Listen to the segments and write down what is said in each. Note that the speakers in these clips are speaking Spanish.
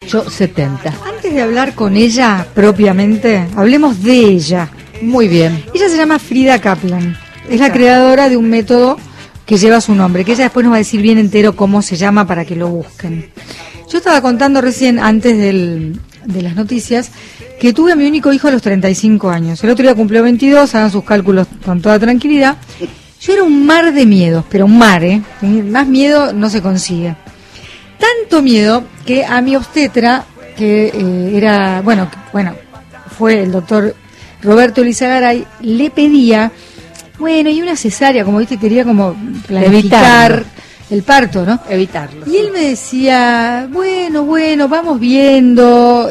1870. Antes de hablar con ella propiamente, hablemos de ella. Muy bien. Ella se llama Frida Kaplan. Es la creadora de un método que lleva su nombre, que ella después nos va a decir bien entero cómo se llama para que lo busquen. Yo estaba contando recién, antes de las noticias, que tuve a mi único hijo a los 35 años. El otro día cumplió 22, hagan sus cálculos con toda tranquilidad. Yo era un mar de miedos, pero un mar, más miedo no se consigue. Tanto miedo que a mi obstetra, que era, fue el doctor Roberto Lizagaray, le pedía, y una cesárea, como viste, quería como planificar el parto, ¿no? Evitarlo. Y él me decía, bueno, vamos viendo.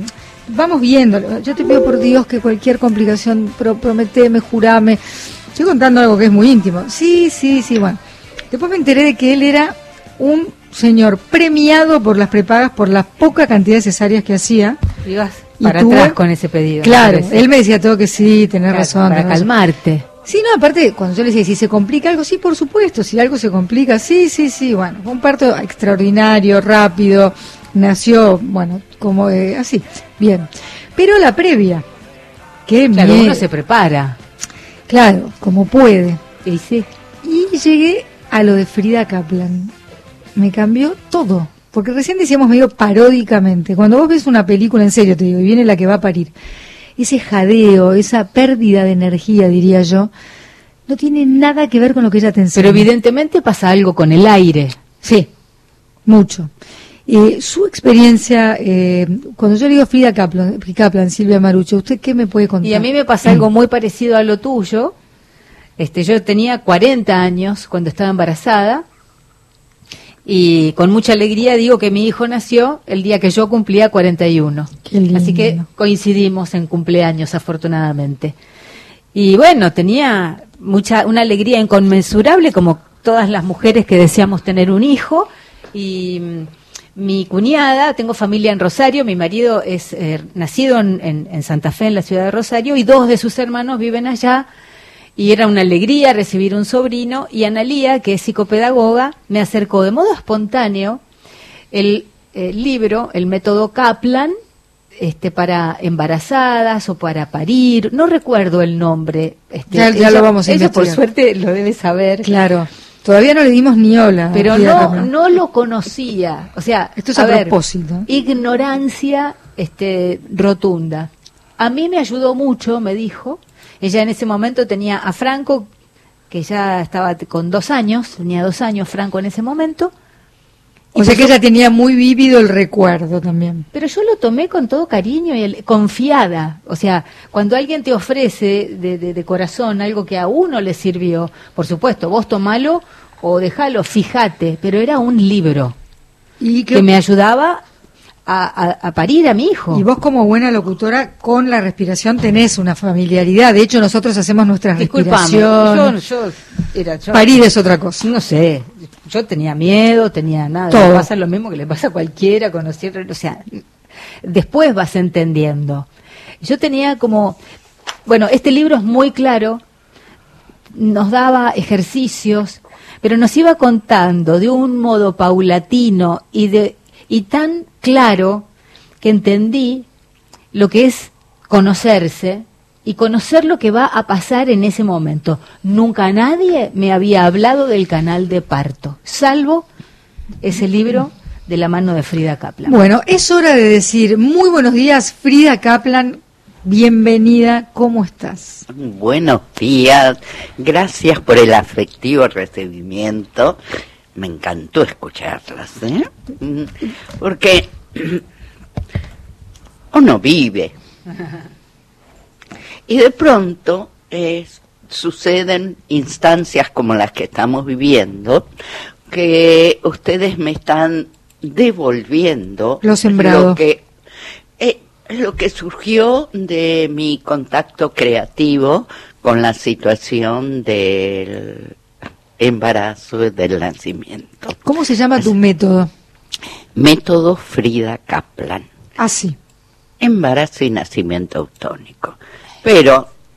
Yo te pido por Dios que cualquier complicación, prometeme, jurame. Estoy contando algo que es muy íntimo. Sí, bueno. Después me enteré de que él era un señor premiado por las prepagas por la poca cantidad de cesáreas que hacía. Ibas para atrás con ese pedido. Claro, él me decía todo que sí, tenés razón. Para calmarte. Sí, no, aparte, cuando yo le decía, si se complica algo, sí, por supuesto, si algo se complica, sí, bueno, fue un parto extraordinario, rápido, nació, como así, bien. Pero la previa, claro, uno se prepara. Claro, como puede. Y sí. Y llegué a lo de Frida Kaplan. Me cambió todo, porque recién decíamos medio paródicamente, cuando vos ves una película, en serio te digo, y viene la que va a parir, ese jadeo, esa pérdida de energía, diría yo, no tiene nada que ver con lo que ella te enseña. Pero evidentemente pasa algo con el aire. Sí, mucho. Su experiencia, cuando yo le digo Frida Kaplan, Silvia Marucho, ¿usted qué me puede contar? Y a mí me pasa algo muy parecido a lo tuyo. Yo tenía 40 años cuando estaba embarazada, y con mucha alegría digo que mi hijo nació el día que yo cumplía 41. Qué lindo. Así que coincidimos en cumpleaños, afortunadamente. Y tenía una alegría inconmensurable, como todas las mujeres que deseamos tener un hijo. Y mi cuñada, tengo familia en Rosario, mi marido es nacido en Santa Fe, en la ciudad de Rosario, y 2 de sus hermanos viven allá. Y era una alegría recibir un sobrino, y Analía, que es psicopedagoga, me acercó de modo espontáneo el libro, el método Kaplan, para embarazadas o para parir, no recuerdo el nombre. Ya lo vamos a investigar. Ella por suerte lo debe saber. Claro, todavía no le dimos ni hola. Pero no lo conocía, o sea, esto es a propósito. Ignorancia rotunda. A mí me ayudó mucho, me dijo. Ella en ese momento tenía a Franco, que ya estaba con 2 años, tenía 2 años Franco en ese momento. O sea que ella tenía muy vívido el recuerdo también. Pero yo lo tomé con todo cariño y confiada. O sea, cuando alguien te ofrece de corazón algo que a uno le sirvió, por supuesto, vos tomalo o dejalo, fíjate, pero era un libro que me ayudaba a parir a mi hijo. Y vos, como buena locutora, con la respiración tenés una familiaridad. De hecho, nosotros hacemos nuestra respiración. Yo parir es otra cosa. No sé, yo tenía miedo, tenía nada. Todo. Me pasa lo mismo que le pasa a cualquiera, conocer, o sea, después vas entendiendo. Yo tenía este libro es muy claro, nos daba ejercicios, pero nos iba contando de un modo paulatino y tan claro que entendí lo que es conocerse y conocer lo que va a pasar en ese momento. Nunca nadie me había hablado del canal de parto, salvo ese libro de la mano de Frida Kaplan. Bueno, es hora de decir muy buenos días, Frida Kaplan, bienvenida, ¿cómo estás? Buenos días, gracias por el afectivo recibimiento. Me encantó escucharlas, porque uno vive y de pronto suceden instancias como las que estamos viviendo, que ustedes me están devolviendo lo sembrado, lo que surgió de mi contacto creativo con la situación del embarazo y del nacimiento. ¿Cómo se llama tu método? Método Frida Kaplan. Ah, sí. Embarazo y nacimiento autónico. Pero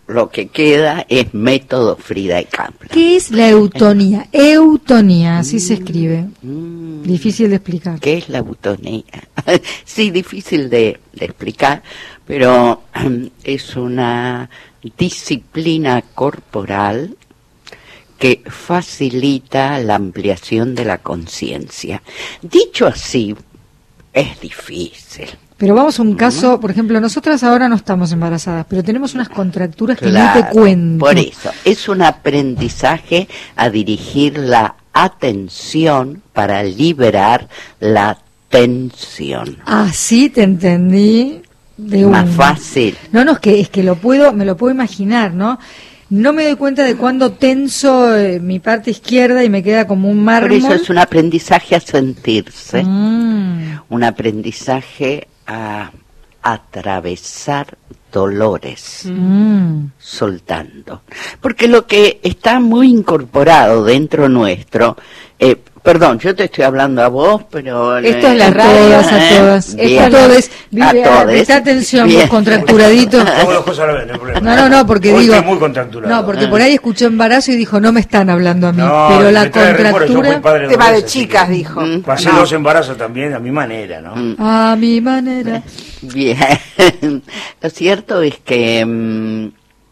lo que queda es método Frida y Kaplan. ¿Qué es la eutonía? Eutonía, así se escribe. Difícil de explicar. ¿Qué es la eutonía? Sí, difícil de explicar, pero es una disciplina corporal que facilita la ampliación de la conciencia. Dicho así, es difícil. Pero vamos a un caso, por ejemplo, nosotras ahora no estamos embarazadas, pero tenemos unas contracturas que Claro, no te cuento. por eso, es un aprendizaje a dirigir la atención para liberar la tensión. Así te entendí. De Más una. fácil. No, es que me lo puedo imaginar, ¿no? No me doy cuenta de cuándo tenso mi parte izquierda y me queda como un mármol. Por eso es un aprendizaje a sentirse, Mm. un aprendizaje a atravesar dolores, soltando. Porque lo que está muy incorporado dentro nuestro, perdón, yo te estoy hablando a vos, pero... Esto es la A radio. todas, a todas. Bien. A todos. A todes. Presta atención, Bien. vos contracturadito. Hago las cosas a la vez, no hay problema. No, porque Hoy digo... estoy muy contracturado. No, porque por ahí escuchó embarazo y dijo, no me están hablando a mí. No, pero la me trae recuerdo, yo fui contractura... padre Tema dos de veces, así chicas, que dijo. Pasé No. 2 embarazos también, a mi manera, ¿no? A mi manera. Bien, lo cierto es que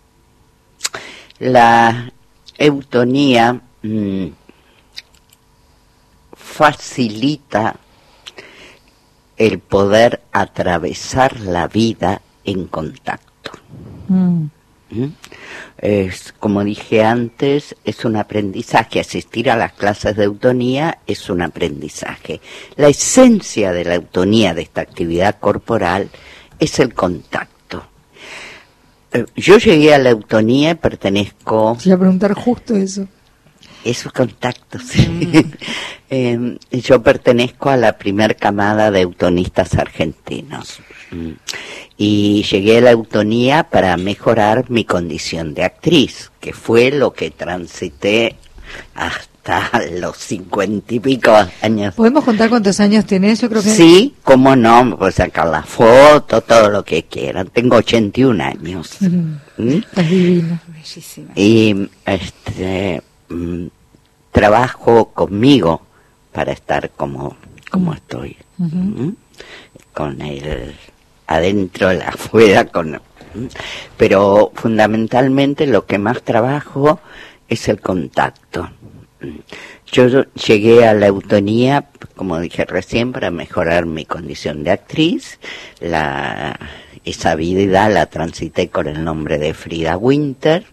la eutonía facilita el poder atravesar la vida en contacto. Mm. Es, como dije antes, es un aprendizaje. Asistir a las clases de eutonía es un aprendizaje. La esencia de la eutonía, de esta actividad corporal, es el contacto. Yo llegué a la eutonía y pertenezco... Te iba a preguntar justo eso. Es un contacto, sí. Yo pertenezco a la primer camada de eutonistas argentinos. Y llegué a la eutonía para mejorar mi condición de actriz, que fue lo que transité hasta los 50 y pico años. ¿Podemos contar cuántos años tenés? Yo creo que... Sí, cómo no, me puedo sacar la foto, todo lo que quieran. Tengo 81 años. Estás divino. Bellísima. Y trabajo conmigo para estar como estoy. Con el adentro, el afuera, pero fundamentalmente lo que más trabajo es el contacto. Yo llegué a la eutonía, como dije recién, para mejorar mi condición de actriz. Esa vida la transité con el nombre de Frida Winter.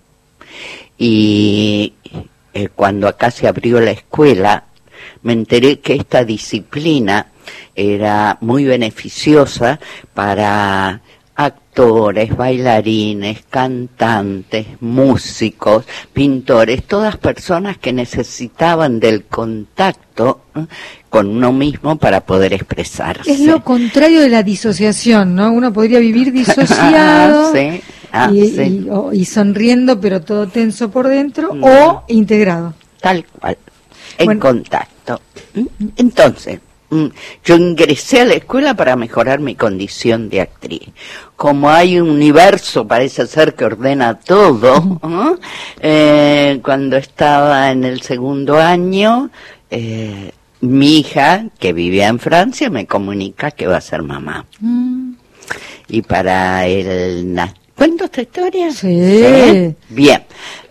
Y cuando acá se abrió la escuela, me enteré que esta disciplina era muy beneficiosa para actores, bailarines, cantantes, músicos, pintores, todas personas que necesitaban del contacto con uno mismo para poder expresarse. Es lo contrario de la disociación, ¿no? Uno podría vivir disociado Sí. Sí. y sonriendo, pero todo tenso por dentro, o integrado. Tal cual, en Bueno. contacto. Entonces, yo ingresé a la escuela para mejorar mi condición de actriz. Como hay un universo, parece ser, que ordena todo, ¿no? Cuando estaba en el segundo año, mi hija, que vivía en Francia, me comunica que va a ser mamá. Y para ¿cuento esta historia? Sí. Bien,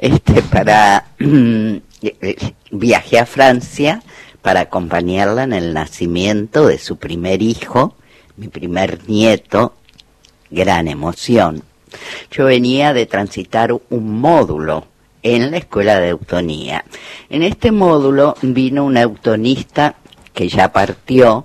viajé a Francia para acompañarla en el nacimiento de su primer hijo, mi primer nieto, gran emoción. Yo venía de transitar un módulo en la escuela de eutonía. En este módulo vino una eutonista que ya partió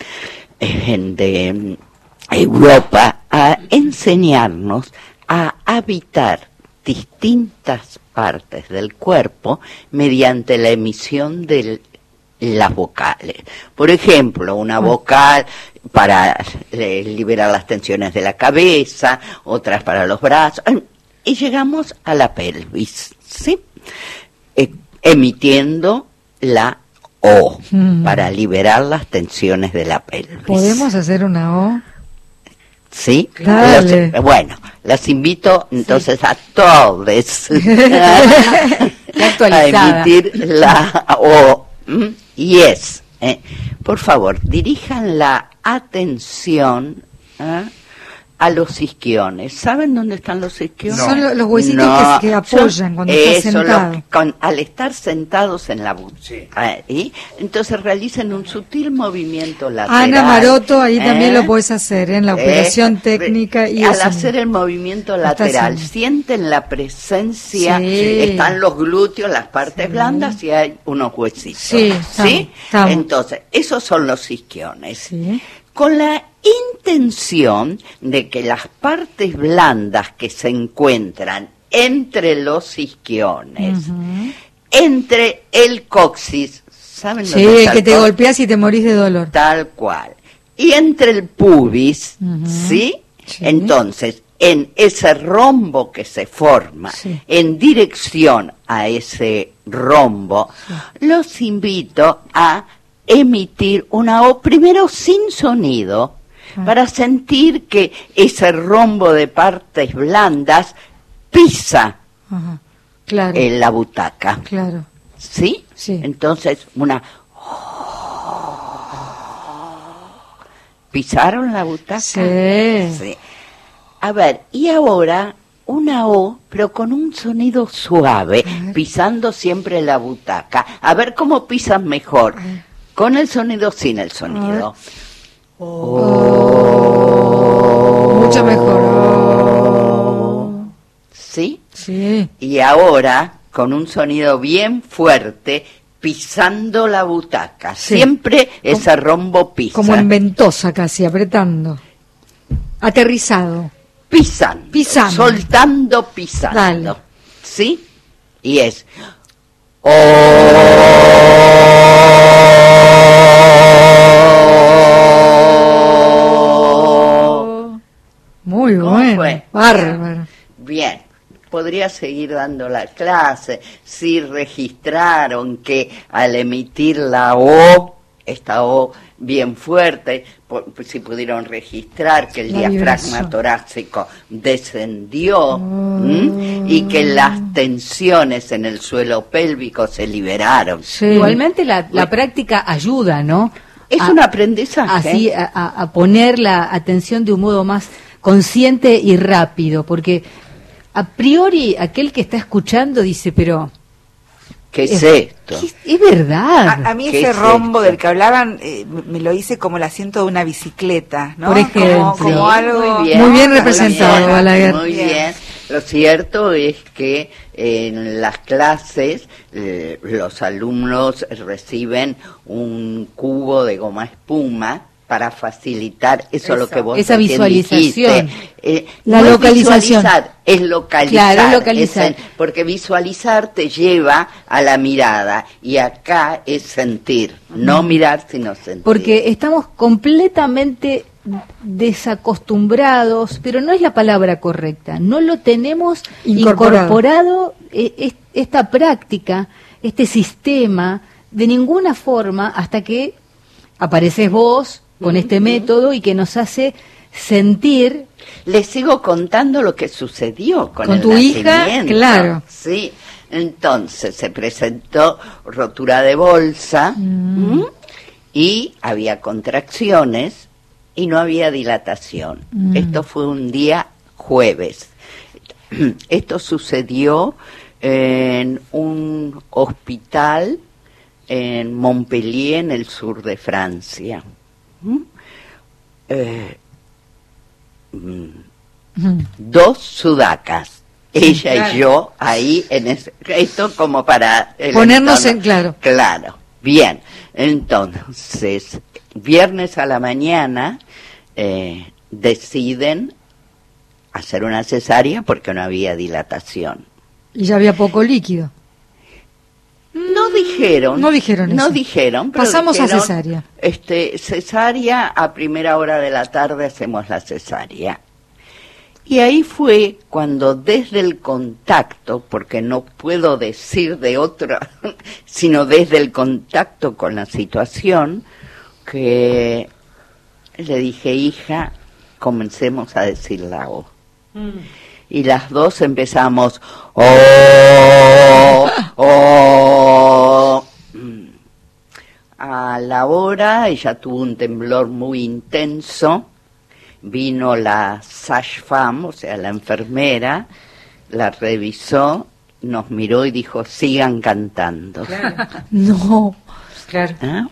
de Europa a enseñarnos a habitar distintas partes del cuerpo mediante la emisión de las vocales. Por ejemplo, una vocal para liberar las tensiones de la cabeza, otras para los brazos, y llegamos a la pelvis, ¿sí? Emitiendo la O para liberar las tensiones de la pelvis. ¿Podemos hacer una O? ¿Sí? Dale. Bueno, Las invito entonces a todos a emitir la O. Yes. Por favor, dirijan la atención a los isquiones. ¿Saben dónde están los isquiones? No. Son los huesitos que apoyan cuando estás sentado. Al estar sentados en la butaca, entonces realicen un sutil movimiento lateral. Ana Maroto, ahí también lo puedes hacer, en la operación técnica. Y al hacer el movimiento lateral, sienten la presencia, están los glúteos, las partes blandas y hay unos huesitos. ¿Sí? Entonces, esos son los isquiones. Sí. Con la intención de que las partes blandas que se encuentran entre los isquiones, entre el coxis, ¿saben dónde está el coxis? Que te golpeas y te morís de dolor. Tal cual. Y entre el pubis, ¿sí? Entonces, en ese rombo que se forma, en dirección a ese rombo, los invito a emitir una O, primero sin sonido, para sentir que ese rombo de partes blandas pisa en la butaca. Claro. ¿Sí? Entonces, una... ¿Pisaron la butaca? Sí. A ver, y ahora una O, pero con un sonido suave, pisando siempre la butaca. A ver cómo pisas mejor. Con el sonido, sin el sonido. Mucho mejor. ¿Sí? Sí. Y ahora, con un sonido bien fuerte, pisando la butaca. Siempre ese rombo pisa. Como en ventosa casi, apretando. Aterrizado. Pisando. Soltando, pisando. Dale. ¿Sí? Y es... Muy bueno, bárbaro. Bien, podría seguir dando la clase si registraron que al emitir la O, esta O bien fuerte, si pudieron registrar que el diafragma torácico descendió y que las tensiones en el suelo pélvico se liberaron. Igualmente la práctica ayuda, ¿no? Es un aprendizaje. Así, a poner la atención de un modo más consciente y rápido, porque a priori aquel que está escuchando dice, pero... ¿Qué es esto? Es verdad. A mí ese rombo del que hablaban me lo hice como el asiento de una bicicleta, ¿no? Por ejemplo. Como algo... Muy bien representado, Balaguer. Muy bien. Lo cierto es que en las clases los alumnos reciben un cubo de goma espuma para facilitar lo que vos esa visualización, la localización es localizar, claro, es localizar. Porque visualizar te lleva a la mirada y acá es sentir, no mirar sino sentir. Porque estamos completamente desacostumbrados, pero no es la palabra correcta, no lo tenemos incorporado esta práctica, este sistema, de ninguna forma, hasta que apareces vos con este método y que nos hace Les sigo contando lo que sucedió con el tu hija, claro. Sí, entonces se presentó rotura de bolsa y había contracciones y no había dilatación. Esto fue un día jueves. Esto sucedió en un hospital en Montpellier, en el sur de Francia. Dos sudacas, ella y yo, ahí en esto como para ponernos en claro. Bien, entonces viernes a la mañana deciden hacer una cesárea porque no había dilatación y ya había poco líquido. No dijeron eso. Pasamos a cesárea. Cesárea, a primera hora de la tarde hacemos la cesárea. Y ahí fue cuando desde el contacto, porque no puedo decir de otra, sino desde el contacto con la situación, que le dije, hija, comencemos a decir la O. Y las dos empezamos, oh, oh. A la hora ella tuvo un temblor muy intenso, vino la sage-femme, o sea, la enfermera, la revisó, nos miró y dijo, sigan cantando. Claro. No. Claro.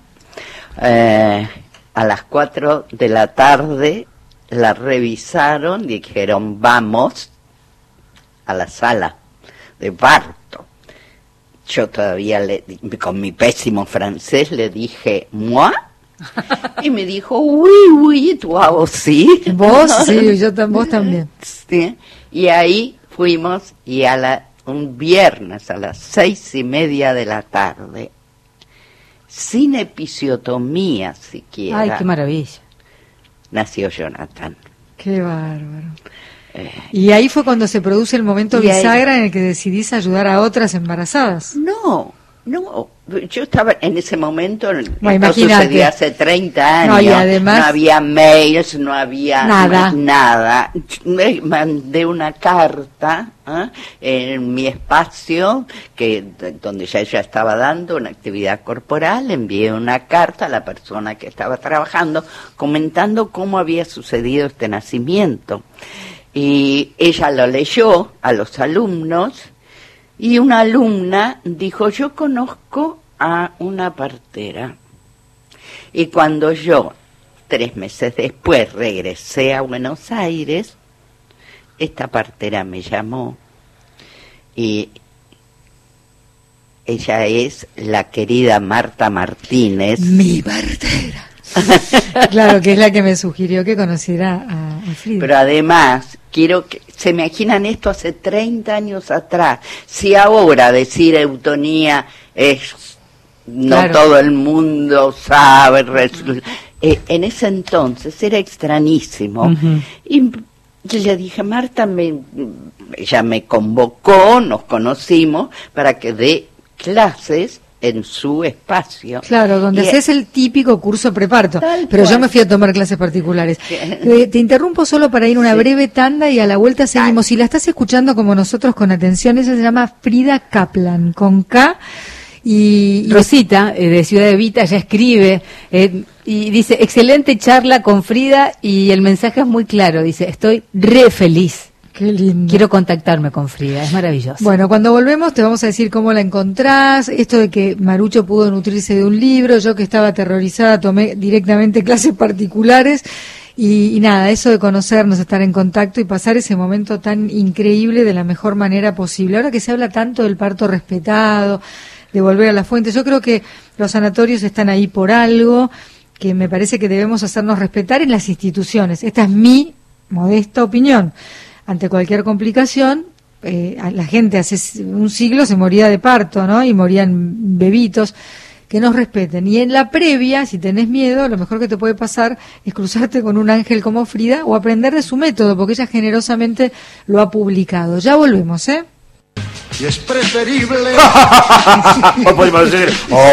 A las 4 de la tarde la revisaron, dijeron, vamos a la sala de parto. Yo todavía, con mi pésimo francés, le dije, ¿moi? Y me dijo, oui, tu aussi. Vos, sí, vos también. Sí. Y ahí fuimos, y un viernes a las 6:30 de la tarde, sin episiotomía siquiera. Ay, qué maravilla. Nació Jonathan. Qué bárbaro. Y ahí fue cuando se produce el momento bisagra en el que decidís ayudar a otras embarazadas. No, yo estaba en ese momento, Bueno, esto sucedía hace 30 años, no, y además, no había mails, no había nada. Me mandé una carta en mi espacio, donde ya ella estaba dando una actividad corporal, envié una carta a la persona que estaba trabajando, comentando cómo había sucedido este nacimiento. Y ella lo leyó a los alumnos, y una alumna dijo, yo conozco a una partera. Y cuando yo, 3 meses después, regresé a Buenos Aires, esta partera me llamó, y ella es la querida Marta Martínez. Mi partera. Claro, que es la que me sugirió que conociera a Frida. Pero además, quiero que se imaginan esto hace 30 años atrás. Si ahora decir eutonía es, no claro, todo el mundo sabe, en ese entonces era extrañísimo. Uh-huh. Y le dije, Marta, ella me convocó, nos conocimos para que dé clases en su espacio. Claro, donde haces el típico curso preparto. Pero yo me fui a tomar clases particulares. Te interrumpo solo para ir una breve tanda y a la vuelta seguimos. Si la estás escuchando como nosotros con atención, ella se llama Frida Kaplan, con K. Y Rosita, de Ciudad Evita, ella escribe y dice, excelente charla con Frida, y el mensaje es muy claro, dice, estoy re feliz. Qué lindo. Quiero contactarme con Frida, es maravilloso. Bueno, cuando volvemos te vamos a decir cómo la encontrás, esto de que Marucho pudo nutrirse de un libro, yo que estaba aterrorizada tomé directamente clases particulares y nada, eso de conocernos, estar en contacto y pasar ese momento tan increíble de la mejor manera posible. Ahora que se habla tanto del parto respetado, de volver a la fuente, yo creo que los sanatorios están ahí por algo, que me parece que debemos hacernos respetar en las instituciones. Esta es mi modesta opinión. Ante cualquier complicación, la gente hace un siglo se moría de parto, ¿no? Y morían bebitos. Que nos respeten. Y en la previa, si tenés miedo, lo mejor que te puede pasar es cruzarte con un ángel como Frida o aprender de su método, porque ella generosamente lo ha publicado. Ya volvemos, ¿eh? Y es preferible. O podemos decir,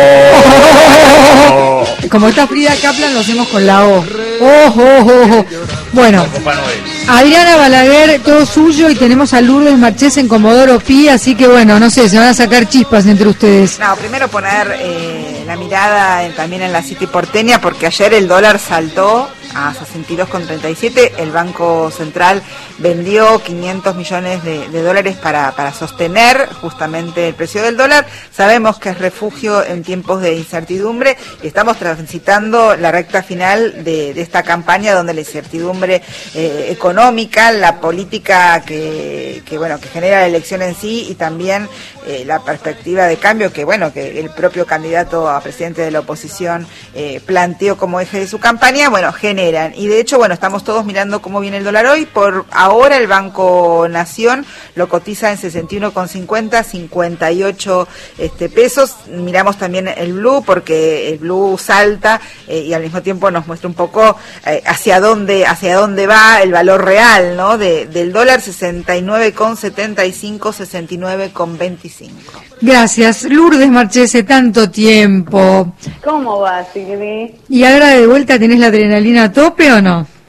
Como está Frida Kaplan, lo hacemos con la O. Bueno, Adriana Balaguer, todo suyo, y tenemos a Lourdes Marchés en Comodoro Pi, así que bueno, no sé, se van a sacar chispas entre ustedes. No, primero poner la mirada también en la City porteña, porque ayer el dólar saltó a 62,37, el Banco Central vendió 500 millones de dólares para sostener justamente el precio del dólar. Sabemos que es refugio en tiempos de incertidumbre y estamos transitando la recta final de esta campaña donde la incertidumbre económica, la política que genera la elección en sí y también la perspectiva de cambio que el propio candidato a presidente de la oposición planteó como eje de su campaña, generan. Y de hecho, estamos todos mirando cómo viene el dólar hoy. Por ahora el Banco Nación lo cotiza en 61,50, 58 pesos. Miramos también el blue porque el blue salta y al mismo tiempo nos muestra un poco hacia dónde va el valor real, ¿no? Del dólar, 69,75, 69,25. Gracias, Lourdes Marchese, tanto tiempo. ¿Cómo va, Silvi? ¿Y ahora de vuelta tenés la adrenalina a tope o no?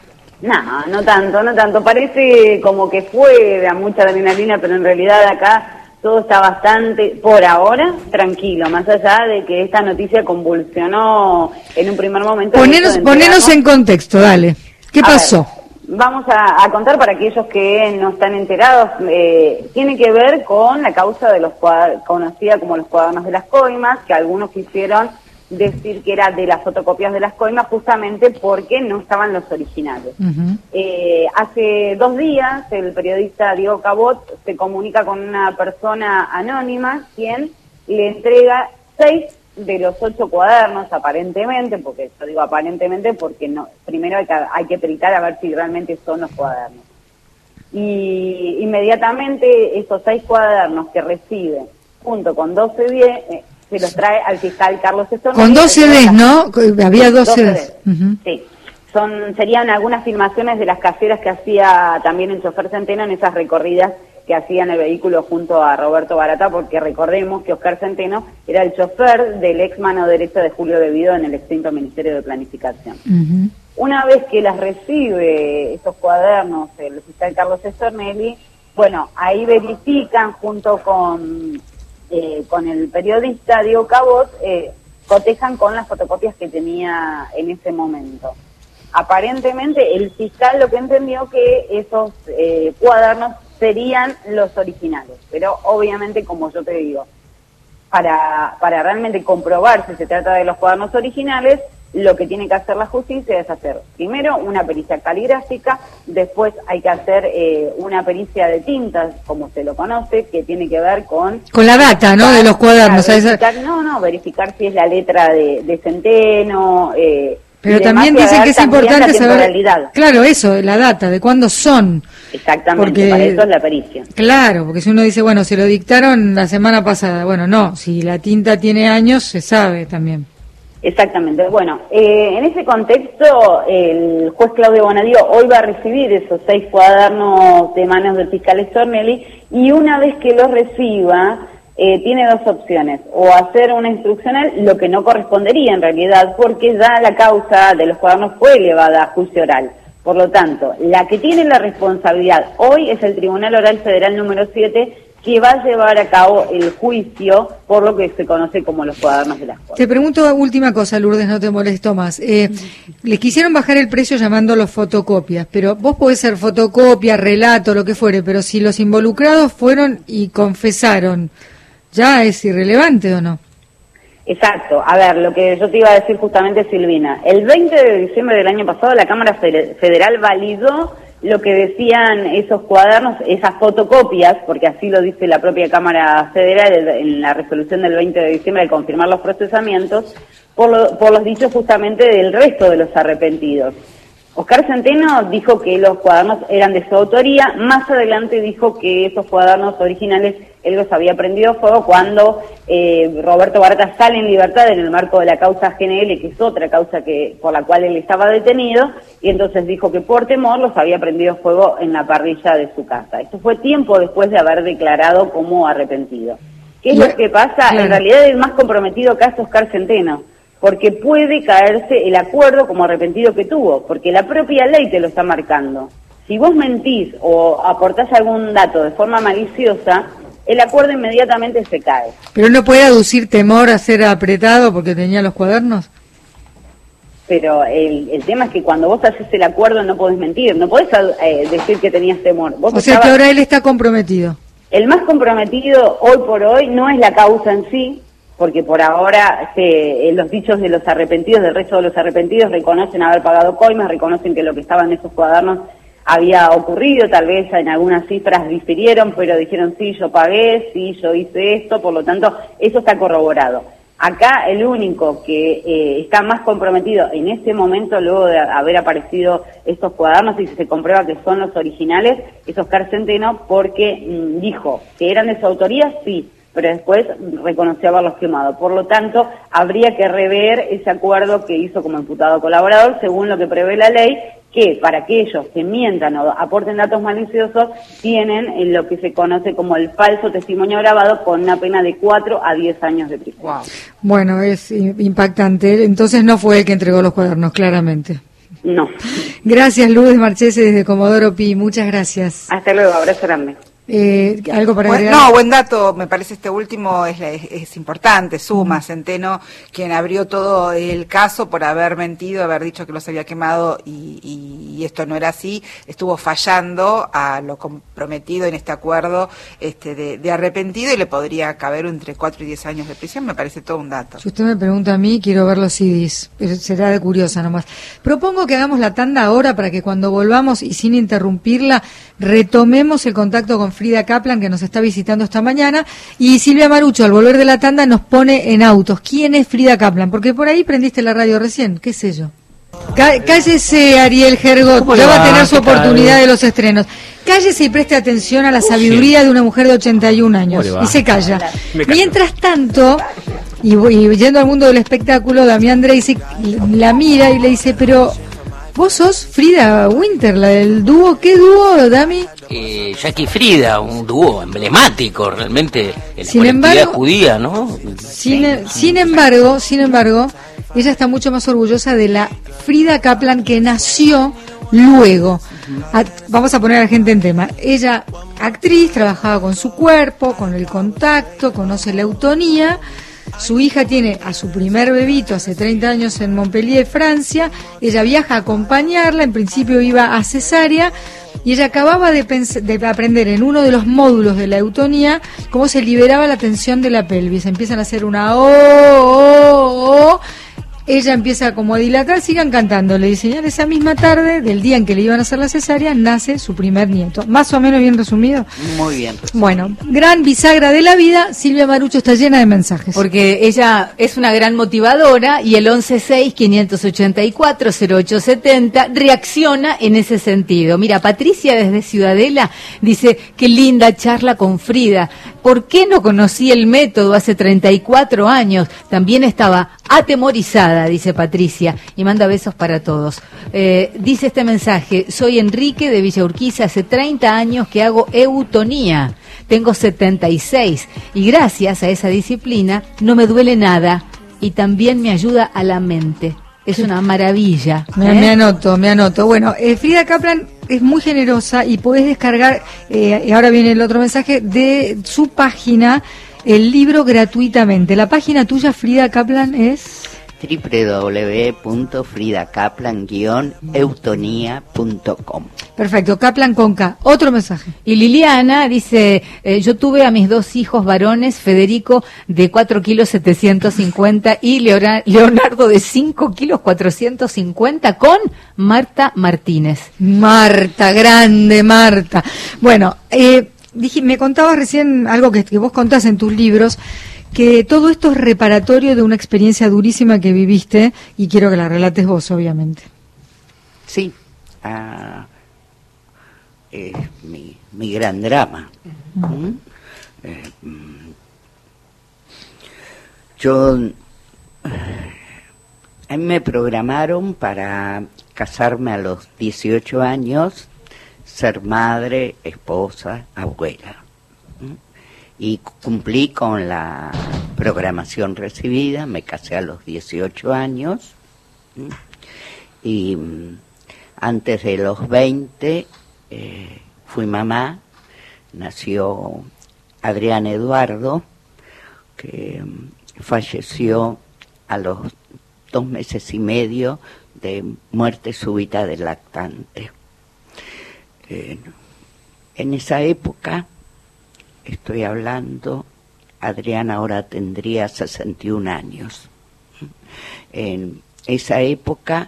No, no tanto. Parece como que fue de mucha adrenalina, pero en realidad acá todo está bastante, por ahora, tranquilo, más allá de que esta noticia convulsionó en un primer momento. Ponenos en contexto, dale. ¿Qué pasó? Ver, vamos a contar para aquellos que no están enterados. Tiene que ver con la causa de los conocida como los cuadernos de las coimas, que algunos quisieron decir que era de las fotocopias de las coimas justamente porque no estaban los originales. Uh-huh. Hace 2 días el periodista Diego Cabot se comunica con una persona anónima quien le entrega 6 de los 8 cuadernos aparentemente, porque yo digo aparentemente porque no, primero hay que peritar a ver si realmente son los cuadernos. Y inmediatamente esos 6 cuadernos que recibe junto con 12 se los trae al fiscal Carlos Stornelli. Con 2 CDs, ¿no? Había 2 CDs. Uh-huh. Sí. Serían algunas filmaciones de las caseras que hacía también el chofer Centeno en esas recorridas que hacía en el vehículo junto a Roberto Barata, porque recordemos que Oscar Centeno era el chofer del ex mano derecha de Julio De Vido en el extinto Ministerio de Planificación. Uh-huh. Una vez que las recibe esos cuadernos el fiscal Carlos Stornelli, bueno, ahí verifican junto con el periodista Diego Cabot, cotejan con las fotocopias que tenía en ese momento. Aparentemente el fiscal lo que entendió que esos cuadernos serían los originales, pero obviamente, como yo te digo, para realmente comprobar si se trata de los cuadernos originales, lo que tiene que hacer la justicia es hacer primero una pericia caligráfica, después hay que hacer una pericia de tintas, como se lo conoce, que tiene que ver con la data, ¿no?, de los cuadernos. Verificar si es la letra de Centeno, pero también dicen que es importante saber, claro, eso, la data, de cuándo son. Exactamente, porque, para eso es la pericia. Claro, porque si uno dice, bueno, se lo dictaron la semana pasada, bueno, no, si la tinta tiene años, se sabe también. Exactamente. Bueno, en ese contexto, el juez Claudio Bonadío hoy va a recibir esos 6 cuadernos de manos del fiscal Stornelli, y una vez que los reciba, tiene 2 opciones: o hacer una instruccional, lo que no correspondería en realidad, porque ya la causa de los cuadernos fue elevada a juicio oral. Por lo tanto, la que tiene la responsabilidad hoy es el Tribunal Oral Federal número 7, que va a llevar a cabo el juicio por lo que se conoce como los cuadernos de las coimas. Te pregunto última cosa, Lourdes, no te molesto más. Les quisieron bajar el precio llamándolos fotocopias, pero vos podés ser fotocopia, relato, lo que fuere, pero si los involucrados fueron y confesaron, ¿ya es irrelevante o no? Exacto. A ver, lo que yo te iba a decir justamente, Silvina, el 20 de diciembre del año pasado la Cámara Federal validó lo que decían esos cuadernos, esas fotocopias, porque así lo dice la propia Cámara Federal en la resolución del 20 de diciembre al confirmar los procesamientos, por los dichos justamente del resto de los arrepentidos. Oscar Centeno dijo que los cuadernos eran de su autoría, más adelante dijo que esos cuadernos originales él los había prendido fuego cuando Roberto Barata sale en libertad en el marco de la causa GNL, que es otra causa por la cual él estaba detenido, y entonces dijo que por temor los había prendido fuego en la parrilla de su casa. Esto fue tiempo después de haber declarado como arrepentido. ¿Qué es lo que pasa? Claro. En realidad el más comprometido acá es Oscar Centeno, porque puede caerse el acuerdo como arrepentido que tuvo, porque la propia ley te lo está marcando. Si vos mentís o aportás algún dato de forma maliciosa, el acuerdo inmediatamente se cae. ¿Pero no puede aducir temor a ser apretado porque tenía los cuadernos? Pero el tema es que cuando vos haces el acuerdo no podés mentir, no podés decir que tenías temor. O sea que ahora él está comprometido. El más comprometido hoy por hoy no es la causa en sí, porque por ahora los dichos de los arrepentidos, del resto de los arrepentidos, reconocen haber pagado coimas, reconocen que lo que estaba en esos cuadernos había ocurrido, tal vez en algunas cifras difirieron, pero dijeron sí, yo pagué, sí, yo hice esto, por lo tanto, eso está corroborado. Acá el único que está más comprometido en este momento, luego de haber aparecido estos cuadernos y se comprueba que son los originales, es Oscar Centeno, porque dijo que eran de su autoría, sí, pero después reconoció haberlos quemado. Por lo tanto, habría que rever ese acuerdo que hizo como imputado colaborador, según lo que prevé la ley, que para aquellos que mientan o aporten datos maliciosos, tienen lo que se conoce como el falso testimonio grabado, con una pena de 4 a 10 años de prisión. Wow. Bueno, es impactante. Entonces no fue el que entregó los cuadernos, claramente. No. Gracias, Lourdes Marchese, desde Comodoro Pi. Muchas gracias. Hasta luego, abrazo grande. ¿Algo para agregar? No, buen dato, me parece este último es importante. Suma Centeno, quien abrió todo el caso por haber mentido, haber dicho que los había quemado y esto no era así, estuvo fallando a lo comprometido en este acuerdo de arrepentido, y le podría caber entre 4 y 10 años de prisión. Me parece todo un dato. Si usted me pregunta a mí, quiero ver los CDs, pero será de curiosa nomás. Propongo que hagamos la tanda ahora para que cuando volvamos y sin interrumpirla retomemos el contacto con Frida Kaplan, que nos está visitando esta mañana, y Silvia Marucho, al volver de la tanda, nos pone en autos. ¿Quién es Frida Kaplan? Porque por ahí prendiste la radio recién, qué sé yo. Cállese, Ariel Gergot, ya va a tener su oportunidad de los estrenos. Cállese y preste atención a la sabiduría de una mujer de 81 años. Y se calla. Mientras tanto, y yendo al mundo del espectáculo, Damián Dreisig la mira y le dice, pero vos sos Frida Winter, la del dúo. ¿Qué dúo, Dami? Jackie Frida, un dúo emblemático realmente en la Sin colectividad embargo, judía, ¿no? Sin embargo, ella está mucho más orgullosa de la Frida Kaplan que nació luego. Vamos a poner a la gente en tema. Ella, actriz, trabajaba con su cuerpo, con el contacto, conoce la eutonía. Su hija tiene a su primer bebito hace 30 años en Montpellier, Francia. Ella viaja a acompañarla, en principio iba a cesárea, y ella acababa de aprender en uno de los módulos de la eutonía cómo se liberaba la tensión de la pelvis. Empiezan a hacer una oh. Ella empieza como a dilatar, sigan cantando. Le diseñan esa misma tarde, del día en que le iban a hacer la cesárea, nace su primer nieto. Más o menos bien resumido. Muy bien resumido. Bueno, gran bisagra de la vida. Silvia Marucho está llena de mensajes. Porque ella es una gran motivadora, y el 116-584-0870 reacciona en ese sentido. Mira, Patricia desde Ciudadela dice, qué linda charla con Frida. ¿Por qué no conocí el método hace 34 años? También estaba atemorizada, dice Patricia, y manda besos para todos. Dice este mensaje, soy Enrique de Villa Urquiza, hace 30 años que hago eutonía, tengo 76, y gracias a esa disciplina no me duele nada, y también me ayuda a la mente. Es una maravilla. Me anoto. Bueno, Frida Kaplan es muy generosa y podés descargar, y ahora viene el otro mensaje, de su página, el libro gratuitamente. La página tuya, Frida Kaplan, es www.fridakaplan-eutonía.com. Perfecto, Kaplan con K. Otro mensaje. Y Liliana dice, yo tuve a mis 2 hijos varones, Federico de 4 kilos 750 y Leonardo de 5 kilos 450 con Marta Martínez. Marta, grande Marta. Bueno, me contabas recién algo que vos contás en tus libros, que todo esto es reparatorio de una experiencia durísima que viviste, y quiero que la relates vos, obviamente. Sí, es mi gran drama. A mí me programaron para casarme a los 18 años, ser madre, esposa, abuela. Y cumplí con la programación recibida, me casé a los 18 años, y antes de los 20 fui mamá. Nació Adrián Eduardo, que falleció a los 2 meses y medio de muerte súbita del lactante. En esa época, estoy hablando, Adrián ahora tendría 61 años. En esa época,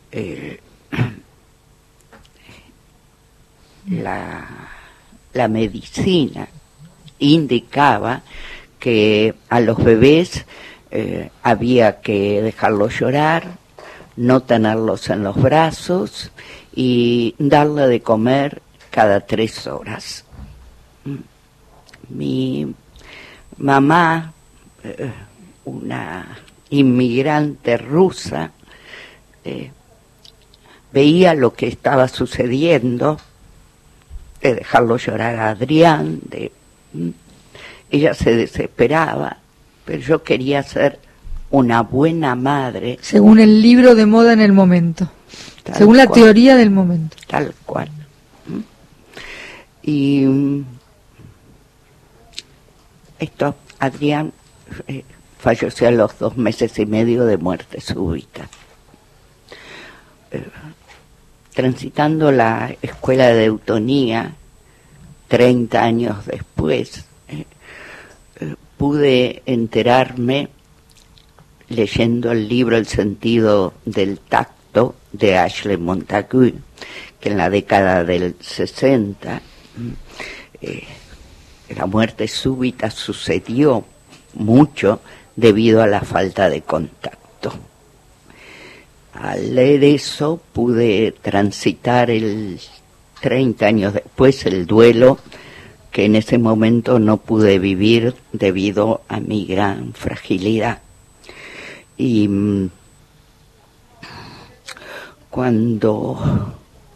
la medicina indicaba que a los bebés había que dejarlos llorar, no tenerlos en los brazos y darle de comer cada 3 horas. Mi mamá, una inmigrante rusa, veía lo que estaba sucediendo, de dejarlo llorar a Adrián, ella se desesperaba, pero yo quería ser una buena madre. Según el libro de moda en el momento. Según la teoría del momento. Tal cual. Y esto, Adrián falleció a los 2 meses y medio de muerte súbita. Transitando la escuela de eutonía, 30 años después, pude enterarme, leyendo el libro El sentido del tacto de Ashley Montagu, que en la década del 60 la muerte súbita sucedió mucho debido a la falta de contacto. Al leer eso pude transitar 30 años después el duelo que en ese momento no pude vivir debido a mi gran fragilidad. Y cuando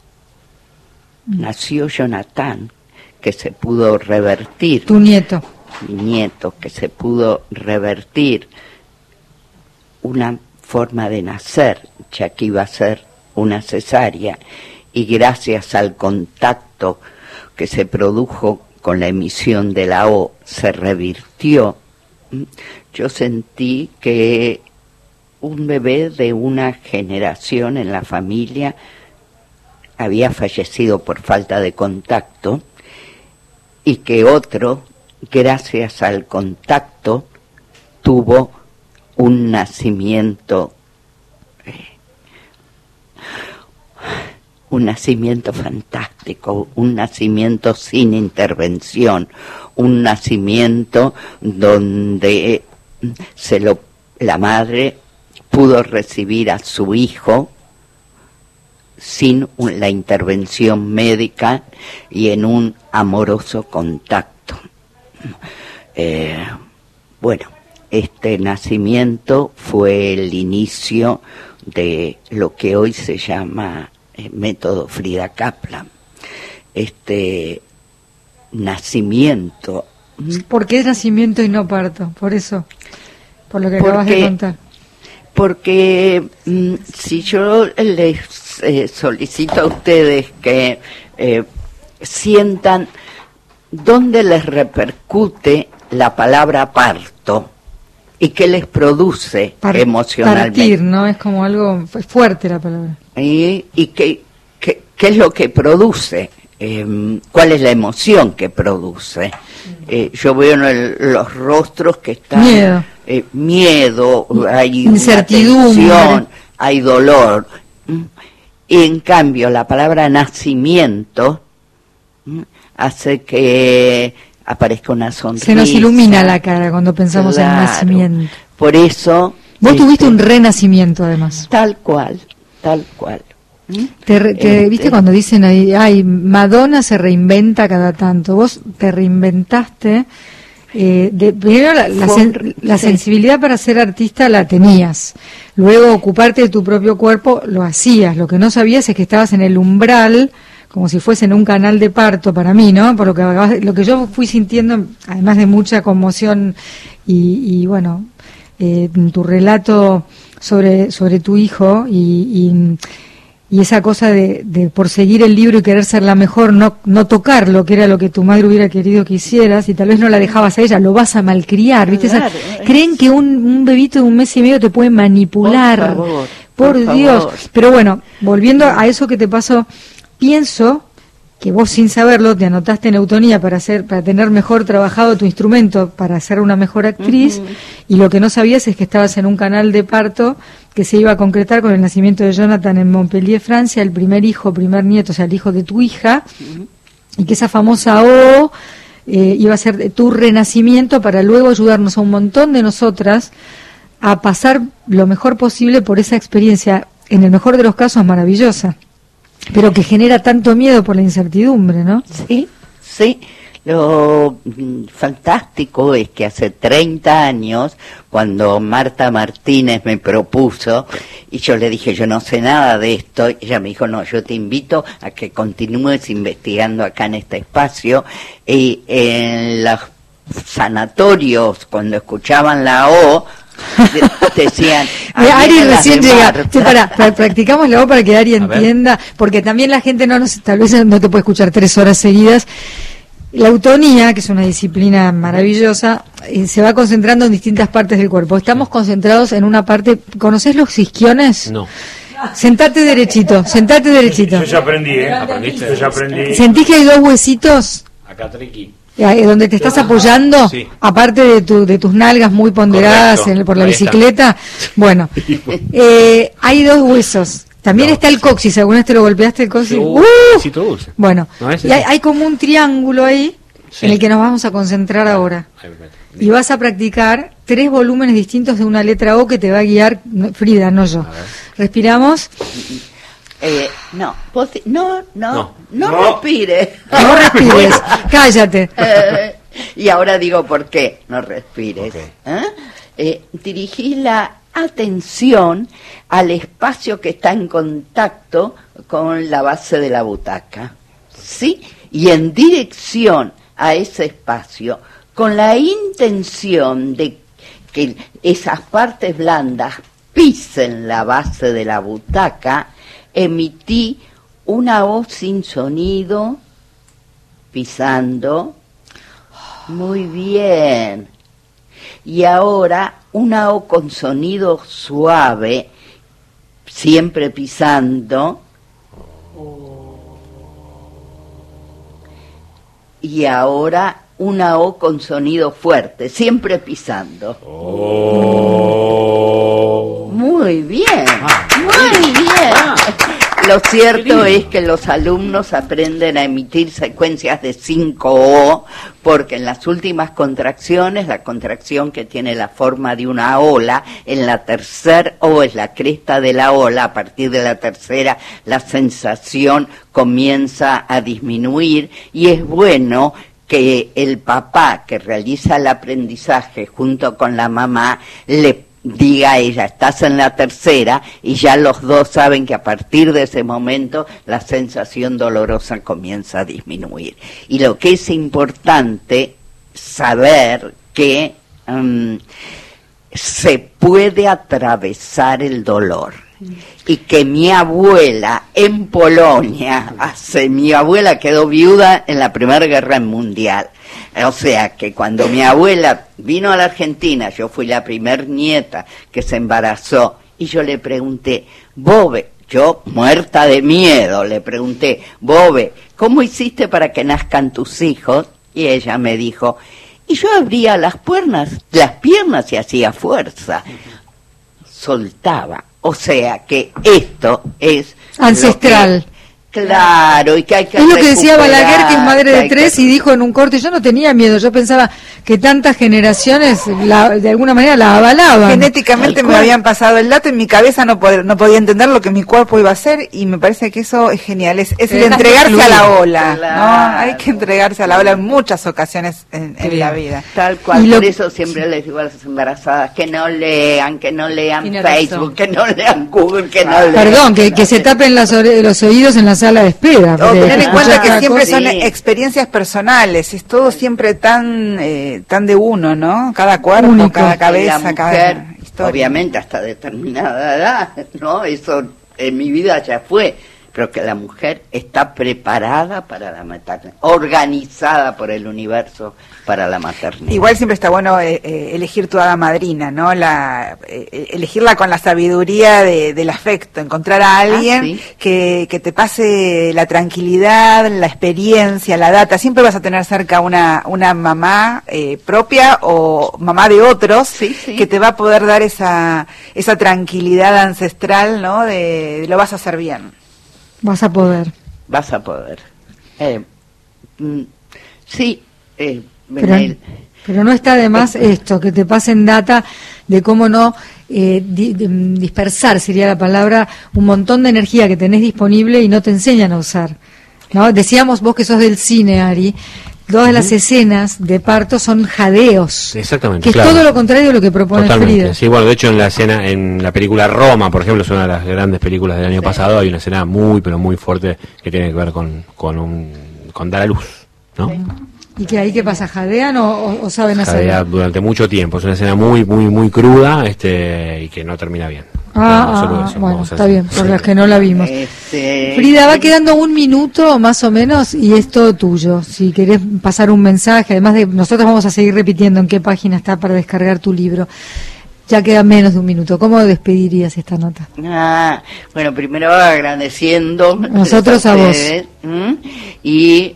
nació Jonathan, que se pudo revertir. Tu nieto. Mi nieto, que se pudo revertir una forma de nacer, ya que iba a ser una cesárea, y gracias al contacto que se produjo con la emisión de la O, se revirtió. Yo sentí que un bebé de una generación en la familia había fallecido por falta de contacto y que otro, gracias al contacto, tuvo un nacimiento fantástico, un nacimiento sin intervención, un nacimiento donde la madre pudo recibir a su hijo sin la intervención médica y en un amoroso contacto. Bueno, este nacimiento fue el inicio de lo que hoy se llama método Frida Kaplan. Este nacimiento. ¿Por qué es nacimiento y no parto? Por eso, por lo que acabas de contar. Porque si yo les solicito a ustedes que sientan dónde les repercute la palabra parto y qué les produce emocionalmente. Partir, ¿no? Es como algo fuerte la palabra. Y qué es lo que produce, cuál es la emoción que produce. Yo veo en los rostros que están miedo, hay incertidumbre, tensión, hay dolor. Y en cambio la palabra nacimiento hace que aparezca una sonrisa. Se nos ilumina la cara cuando pensamos en nacimiento. Por eso... Vos tuviste un renacimiento además. Tal cual, tal cual. ¿Viste cuando dicen ahí, ay, Madonna se reinventa cada tanto? Vos te reinventaste. Primero la sensibilidad para ser artista la tenías, luego ocuparte de tu propio cuerpo lo hacías, lo que no sabías es que estabas en el umbral, como si fuese en un canal de parto para mí, ¿no? Por lo que yo fui sintiendo, además de mucha conmoción y bueno, tu relato sobre tu hijo y esa cosa de por seguir el libro y querer ser la mejor, no tocarlo, que era lo que tu madre hubiera querido que hicieras, y tal vez no la dejabas a ella, lo vas a malcriar, ¿viste? Claro, creen que un bebito de 1 mes y medio te puede manipular, por Dios. Favor. Pero bueno, volviendo a eso que te pasó, pienso que vos sin saberlo te anotaste en eutonía para tener mejor trabajado tu instrumento, para ser una mejor actriz, y lo que no sabías es que estabas en un canal de parto que se iba a concretar con el nacimiento de Jonathan en Montpellier, Francia, el primer nieto, o sea, el hijo de tu hija, y que esa famosa O iba a ser tu renacimiento para luego ayudarnos a un montón de nosotras a pasar lo mejor posible por esa experiencia, en el mejor de los casos maravillosa, pero que genera tanto miedo por la incertidumbre, ¿no? Sí, sí. Lo fantástico es que hace 30 años, cuando Marta Martínez me propuso, y yo le dije, yo no sé nada de esto, ella me dijo, no, yo te invito a que continúes investigando acá en este espacio, y en los sanatorios, cuando escuchaban la O, decían... Ari recién llega. Marta. Practicamos la voz para que Ari entienda, porque también la gente tal vez no te puede escuchar 3 horas seguidas. La autonía, que es una disciplina maravillosa, se va concentrando en distintas partes del cuerpo. Estamos concentrados en una parte. ¿Conocés los isquiones? No. Sentate derechito. Yo ya aprendí, ¿eh? ¿Aprendiste? Yo ya aprendí. ¿Sentís que hay 2 huesitos Acá, triqui. donde te estás apoyando? Sí. Aparte de tus nalgas muy ponderadas por la Ahí bicicleta. Bueno, hay 2 huesos. También está el coxis. ¿Alguna vez te lo golpeaste el coxis? Sí, todo dulce. Bueno, No, y hay como un triángulo ahí Sí. en el que nos vamos a concentrar ahora. Y vas a practicar 3 volúmenes distintos de una letra O que te va a guiar Frida, no yo. Respiramos. No, no No. respires. No respires. Cállate. Y ahora digo por qué no respires. Ok. Dirigí la atención al espacio que está en contacto con la base de la butaca, ¿sí? Y en dirección a ese espacio, con la intención de que esas partes blandas pisen la base de la butaca, emití una voz sin sonido, pisando. Muy bien. Y ahora una O con sonido suave, siempre pisando. Y ahora una O con sonido fuerte, siempre pisando. Muy bien, muy bien. Lo cierto es que los alumnos aprenden a emitir secuencias de 5 O, porque en las últimas contracciones, la contracción que tiene la forma de una ola, en la tercera O es la cresta de la ola, a partir de la tercera la sensación comienza a disminuir, y es bueno que el papá que realiza el aprendizaje junto con la mamá le diga a ella, estás en la tercera, y ya los dos saben que a partir de ese momento la sensación dolorosa comienza a disminuir. Y lo que es importante saber que se puede atravesar el dolor. Y que mi abuela en Polonia, mi abuela quedó viuda en la Primera Guerra Mundial. O sea que cuando mi abuela vino a la Argentina, yo fui la primer nieta que se embarazó, y yo le pregunté, Bobe, yo muerta de miedo, le pregunté, Bobe, ¿cómo hiciste para que nazcan tus hijos? Y ella me dijo, y yo abría las piernas y hacía fuerza. Soltaba. O sea que esto es ancestral. Claro, y que hay que es lo que decía recuperar, Balaguer, que es madre de que 3, y dijo en un corte, yo no tenía miedo, yo pensaba que tantas generaciones de alguna manera la avalaban. Genéticamente me habían pasado el dato, en mi cabeza no podía entender lo que mi cuerpo iba a hacer, y me parece que eso es genial, es el entregarse a la ola, claro. ¿no? Hay que entregarse a la ola en muchas ocasiones en la vida. Tal cual, por eso siempre les digo a las embarazadas que no lean Tiene Facebook, razón. que no lean Google, que no lean... Perdón, que se tapen los oídos en las sala de espera. Tener en cuenta que siempre sí. son experiencias personales, es todo siempre tan de uno, ¿no? Cada cuerpo, Único. cada cabeza, la mujer, cada historia. obviamente hasta determinada edad, ¿no? Eso en mi vida ya fue, pero que la mujer está preparada para la maternidad, organizada por el universo para la maternidad. Igual siempre está bueno elegir tu hada madrina, ¿no? Elegirla con la sabiduría del afecto, encontrar a alguien sí. que te pase la tranquilidad, la experiencia, la data. Siempre vas a tener cerca una mamá propia o mamá de otros Sí, sí. que te va a poder dar esa tranquilidad ancestral, ¿no? De lo vas a hacer bien. Vas a poder. Vas a poder. Sí, Pero no está de más esto, que te pasen data de cómo no dispersar, sería la palabra, un montón de energía que tenés disponible y no te enseñan a usar, ¿no? Decíamos vos que sos del cine, Ari, todas las escenas de parto son jadeos. Exactamente, que es claro. todo lo contrario de lo que propone Totalmente. Frida. Sí, bueno, de hecho en la película Roma, por ejemplo, es una de las grandes películas del año pasado, hay una escena muy, pero muy fuerte que tiene que ver con dar a luz, ¿no? ¿Y que ahí qué pasa? ¿Jadean o saben hacerlo? Jadea durante mucho tiempo. Es una escena muy, muy, muy cruda, y que no termina bien. Bueno, está bien, por los que no la vimos. Frida, va quedando 1 minuto más o menos y es todo tuyo. Si querés pasar un mensaje, además de nosotros vamos a seguir repitiendo en qué página está para descargar tu libro. Ya queda menos de 1 minuto. ¿Cómo despedirías esta nota? Bueno, primero agradeciendo nosotros a vos. Y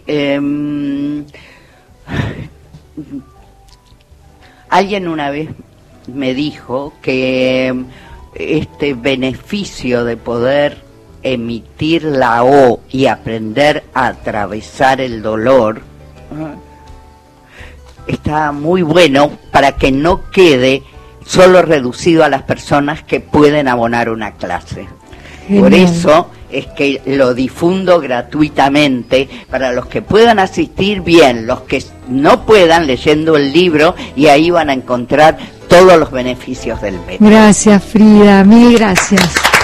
alguien una vez me dijo que este beneficio de poder emitir la O y aprender a atravesar el dolor está muy bueno para que no quede solo reducido a las personas que pueden abonar una clase. Genial. Por eso es que lo difundo gratuitamente para los que puedan asistir bien, los que no puedan leyendo el libro, y ahí van a encontrar todos los beneficios del método. Gracias, Frida, mil gracias.